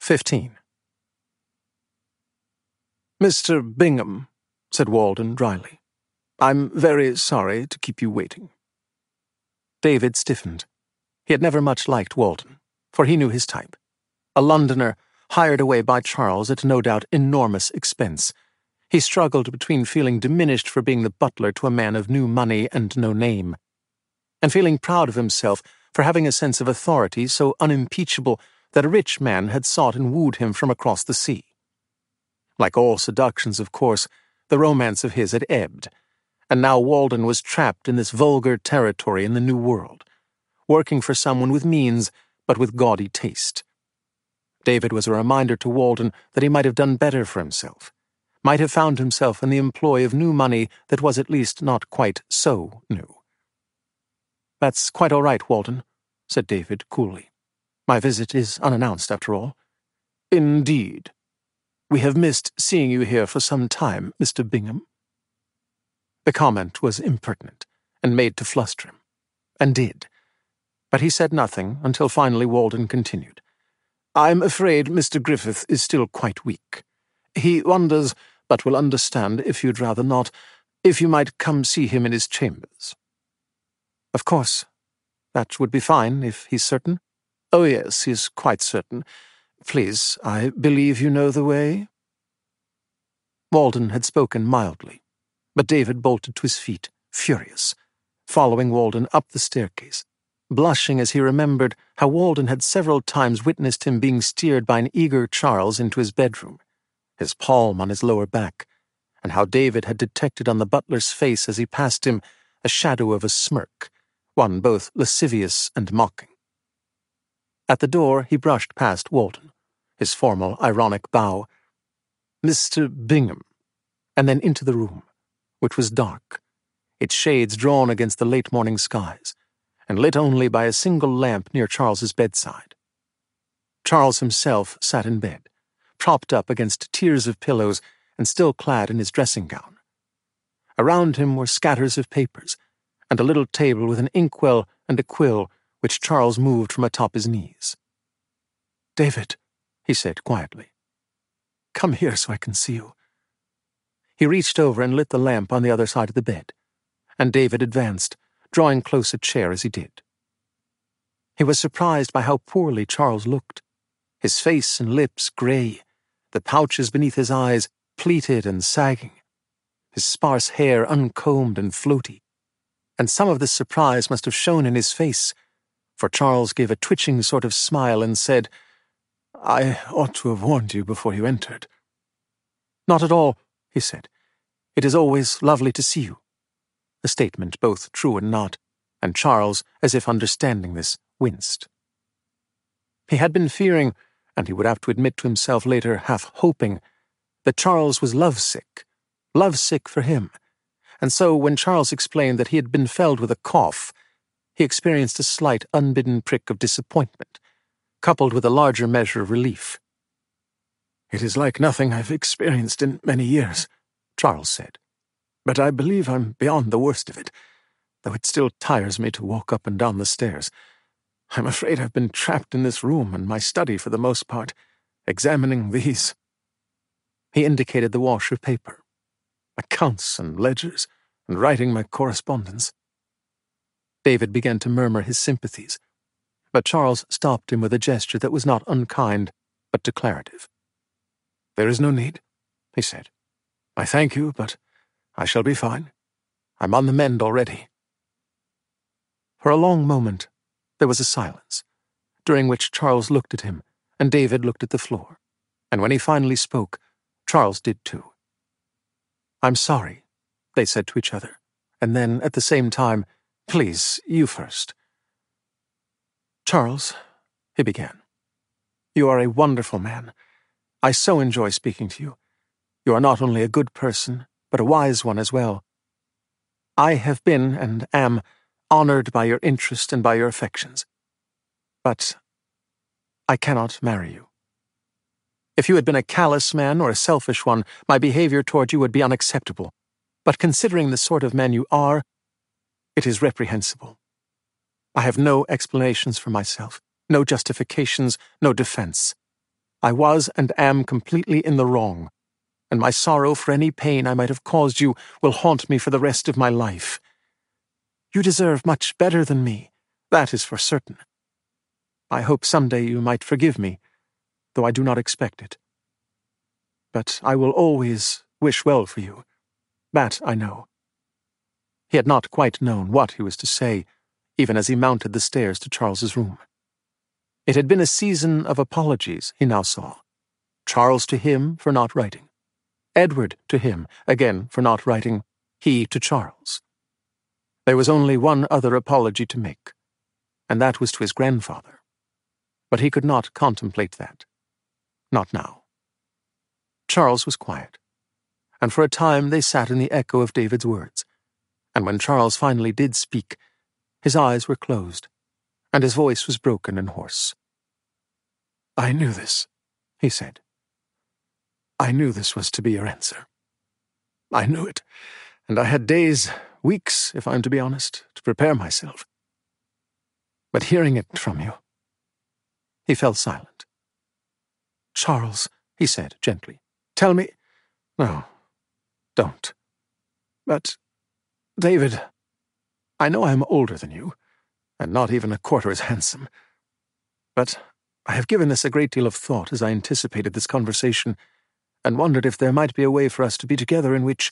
15. "Mr. Bingham," said Walden dryly, "I'm very sorry to keep you waiting." David stiffened. He had never much liked Walden, for he knew his type. A Londoner, hired away by Charles at no doubt enormous expense. He struggled between feeling diminished for being the butler to a man of new money and no name, and feeling proud of himself for having a sense of authority so unimpeachable that a rich man had sought and wooed him from across the sea. Like all seductions, of course, the romance of his had ebbed, and now Walden was trapped in this vulgar territory in the New World, working for someone with means but with gaudy taste. David was a reminder to Walden that he might have done better for himself, might have found himself in the employ of new money that was at least not quite so new. "That's quite all right, Walden," said David coolly. "My visit is unannounced, after all." "Indeed. We have missed seeing you here for some time, Mr. Bingham." The comment was impertinent, and made to fluster him, and did. But he said nothing until finally Walden continued. "I'm afraid Mr. Griffith is still quite weak. He wonders, but will understand if you'd rather not, if you might come see him in his chambers." "Of course. That would be fine, if he's certain." "Oh yes, he's quite certain. Please, I believe you know the way?" Walden had spoken mildly, but David bolted to his feet, furious, following Walden up the staircase, blushing as he remembered how Walden had several times witnessed him being steered by an eager Charles into his bedroom, his palm on his lower back, and how David had detected on the butler's face as he passed him a shadow of a smirk, one both lascivious and mocking. At the door he brushed past Walden, his formal, ironic bow. "Mr. Bingham," and then into the room, which was dark, its shades drawn against the late morning skies, and lit only by a single lamp near Charles's bedside. Charles himself sat in bed, propped up against tiers of pillows and still clad in his dressing gown. Around him were scatters of papers, and a little table with an inkwell and a quill which Charles moved from atop his knees. "David," he said quietly, "come here so I can see you." He reached over and lit the lamp on the other side of the bed, and David advanced, drawing close a chair as he did. He was surprised by how poorly Charles looked, his face and lips gray, the pouches beneath his eyes pleated and sagging, his sparse hair uncombed and floaty, and some of this surprise must have shown in his face, for Charles gave a twitching sort of smile and said, "I ought to have warned you before you entered." "Not at all," he said. "It is always lovely to see you." A statement both true and not, and Charles, as if understanding this, winced. He had been fearing, and he would have to admit to himself later, half hoping, that Charles was lovesick for him, and so when Charles explained that he had been felled with a cough, he experienced a slight unbidden prick of disappointment, coupled with a larger measure of relief. "It is like nothing I've experienced in many years," Charles said. "But I believe I'm beyond the worst of it, though it still tires me to walk up and down the stairs. I'm afraid I've been trapped in this room and my study for the most part, examining these." He indicated the wash of paper, accounts and ledgers, and writing my correspondence. David began to murmur his sympathies, but Charles stopped him with a gesture that was not unkind, but declarative. "There is no need," he said. "I thank you, but I shall be fine. I'm on the mend already." For a long moment there was a silence, during which Charles looked at him, and David looked at the floor, and when he finally spoke, Charles did too. "I'm sorry," they said to each other, and then, at the same time, "Please, you first." "Charles," he began, "you are a wonderful man. I so enjoy speaking to you. You are not only a good person, but a wise one as well. I have been, and am, honored by your interest and by your affections. But I cannot marry you. If you had been a callous man or a selfish one, my behavior toward you would be unacceptable. But considering the sort of man you are, it is reprehensible. I have no explanations for myself, no justifications, no defense. I was and am completely in the wrong, and my sorrow for any pain I might have caused you will haunt me for the rest of my life. You deserve much better than me, that is for certain. I hope someday you might forgive me, though I do not expect it. But I will always wish well for you. That I know. He had not quite known what he was to say, even as he mounted the stairs to Charles's room. It had been a season of apologies, he now saw. Charles to him for not writing. Edward to him, again, for not writing, he to Charles. There was only one other apology to make, and that was to his grandfather. But he could not contemplate that. Not now. Charles was quiet, and for a time they sat in the echo of David's words, and when Charles finally did speak, his eyes were closed, and his voice was broken and hoarse. "I knew this," he said. "I knew this was to be your answer. I knew it, and I had days, weeks, if I'm to be honest, to prepare myself. But hearing it from you—" He fell silent. "Charles," he said gently, "tell me—" "No, don't. But, David, I know I am older than you, and not even a quarter as handsome. But I have given this a great deal of thought as I anticipated this conversation, and wondered if there might be a way for us to be together in which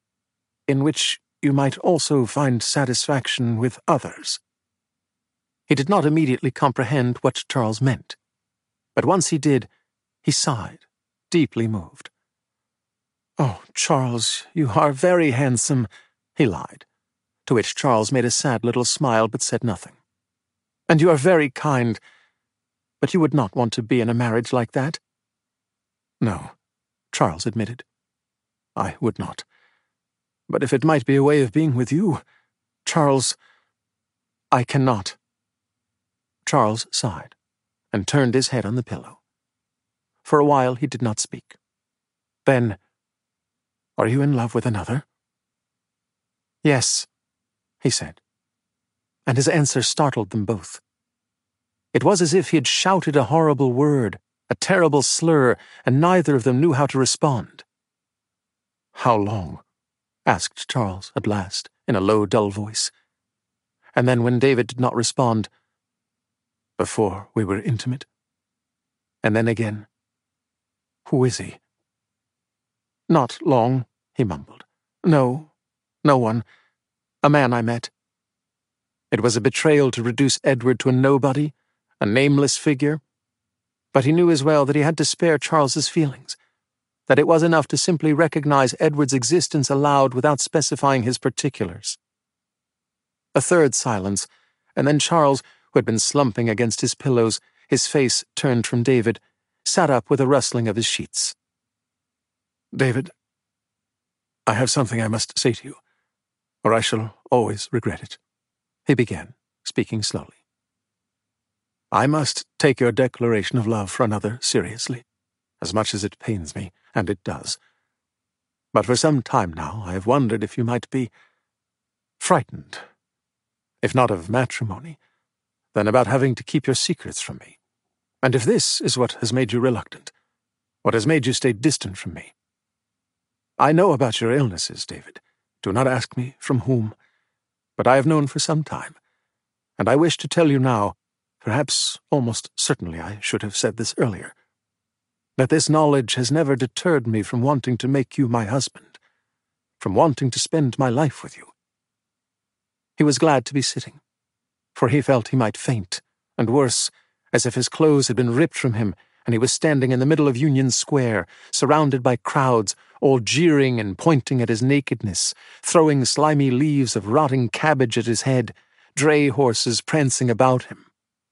you might also find satisfaction with others." He did not immediately comprehend what Charles meant, but once he did, he sighed, deeply moved. "Oh, Charles, you are very handsome," he lied, to which Charles made a sad little smile but said nothing. "And you are very kind, but you would not want to be in a marriage like that?" "No," Charles admitted. "I would not. But if it might be a way of being with you, Charles, I cannot." Charles sighed, and turned his head on the pillow. For a while he did not speak. Then, "Are you in love with another?" "Yes," he said, and his answer startled them both. It was as if he had shouted a horrible word, a terrible slur, and neither of them knew how to respond. "How long?" asked Charles at last, in a low, dull voice. And then, when David did not respond, "Before we were intimate?" And then again, "Who is he?" "Not long," he mumbled. No one. A man I met." It was a betrayal to reduce Edward to a nobody, a nameless figure. But he knew as well that he had to spare Charles's feelings, that it was enough to simply recognize Edward's existence aloud without specifying his particulars. A third silence, and then Charles, who had been slumping against his pillows, his face turned from David, sat up with a rustling of his sheets. "David, I have something I must say to you, or I shall always regret it," he began, speaking slowly. "I must take your declaration of love for another seriously, as much as it pains me, and it does. But for some time now I have wondered if you might be frightened, if not of matrimony, then about having to keep your secrets from me. And if this is what has made you reluctant, what has made you stay distant from me. I know about your illnesses, David. Do not ask me from whom, but I have known for some time, and I wish to tell you now, perhaps almost certainly I should have said this earlier, that this knowledge has never deterred me from wanting to make you my husband, from wanting to spend my life with you." He was glad to be sitting, for he felt he might faint, and worse, as if his clothes had been ripped from him, and he was standing in the middle of Union Square, surrounded by crowds, all jeering and pointing at his nakedness, throwing slimy leaves of rotting cabbage at his head, dray horses prancing about him.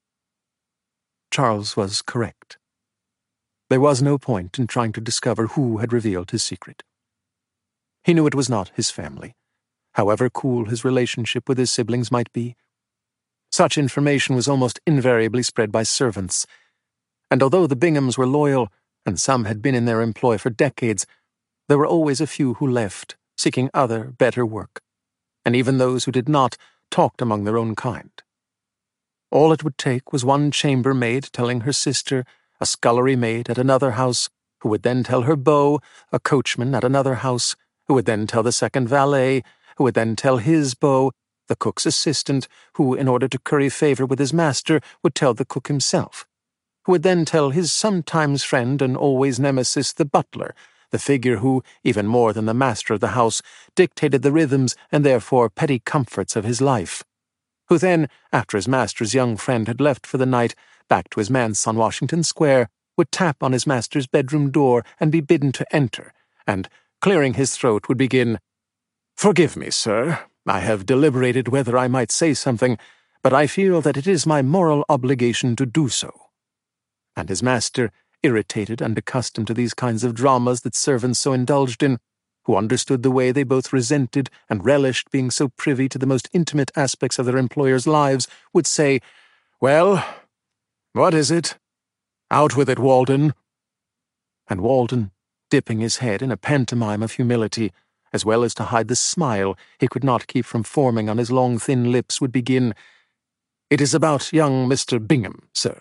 Charles was correct. There was no point in trying to discover who had revealed his secret. He knew it was not his family, however cool his relationship with his siblings might be. Such information was almost invariably spread by servants, and although the Binghams were loyal, and some had been in their employ for decades, there were always a few who left, seeking other, better work, and even those who did not talked among their own kind. All it would take was one chambermaid telling her sister a scullery maid at another house, who would then tell her beau, a coachman at another house, who would then tell the second valet, who would then tell his beau, the cook's assistant, who, in order to curry favour with his master, would tell the cook himself, who would then tell his sometimes friend and always nemesis, the butler, the figure who, even more than the master of the house, dictated the rhythms and therefore petty comforts of his life, who then, after his master's young friend had left for the night, back to his manse on Washington Square, would tap on his master's bedroom door and be bidden to enter, and, clearing his throat, would begin, "Forgive me, sir. I have deliberated whether I might say something, but I feel that it is my moral obligation to do so." And his master, irritated and accustomed to these kinds of dramas that servants so indulged in, who understood the way they both resented and relished being so privy to the most intimate aspects of their employers' lives, would say, "Well, what is it? Out with it, Walden." And Walden, dipping his head in a pantomime of humility, as well as to hide the smile he could not keep from forming on his long thin lips, would begin, "It is about young Mr. Bingham, sir."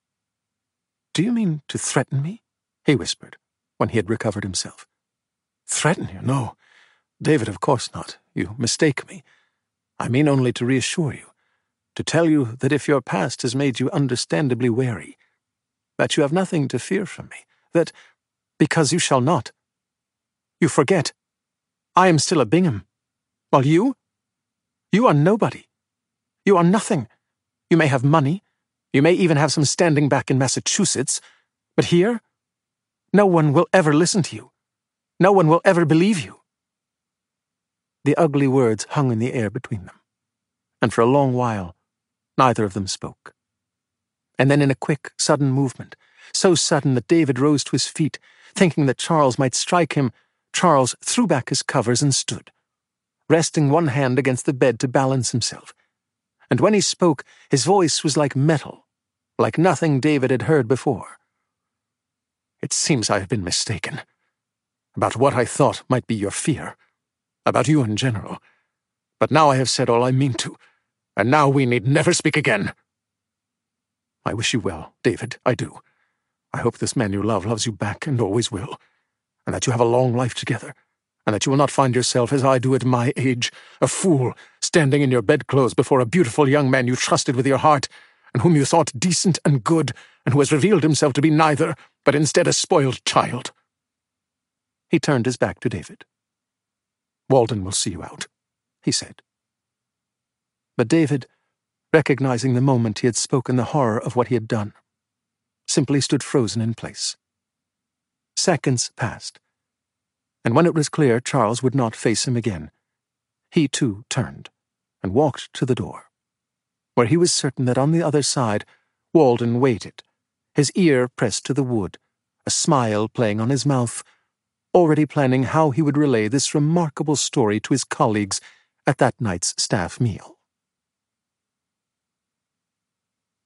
"Do you mean to threaten me?" he whispered, when he had recovered himself. "Threaten you? No, David, of course not. You mistake me. I mean only to reassure you, to tell you that if your past has made you understandably wary, that you have nothing to fear from me, that, because you shall not. You forget. I am still a Bingham, while you are nobody. You are nothing. You may have money, you may even have some standing back in Massachusetts, but here, no one will ever listen to you. No one will ever believe you." The ugly words hung in the air between them, and for a long while neither of them spoke. And then in a quick, sudden movement, so sudden that David rose to his feet, thinking that Charles might strike him, Charles threw back his covers and stood, resting one hand against the bed to balance himself. And when he spoke, his voice was like metal, like nothing David had heard before. "It seems I have been mistaken about what I thought might be your fear, about you in general. But now I have said all I mean to, and now we need never speak again. I wish you well, David, I do. I hope this man you love loves you back and always will, and that you have a long life together, and that you will not find yourself, as I do at my age, a fool, standing in your bedclothes before a beautiful young man you trusted with your heart, and whom you thought decent and good, and who has revealed himself to be neither, but instead a spoiled child." He turned his back to David. "Walden will see you out," he said. But David, recognizing the moment he had spoken the horror of what he had done, simply stood frozen in place. Seconds passed, and when it was clear Charles would not face him again, he too turned and walked to the door, where he was certain that on the other side Walden waited, his ear pressed to the wood, a smile playing on his mouth, already planning how he would relay this remarkable story to his colleagues at that night's staff meal.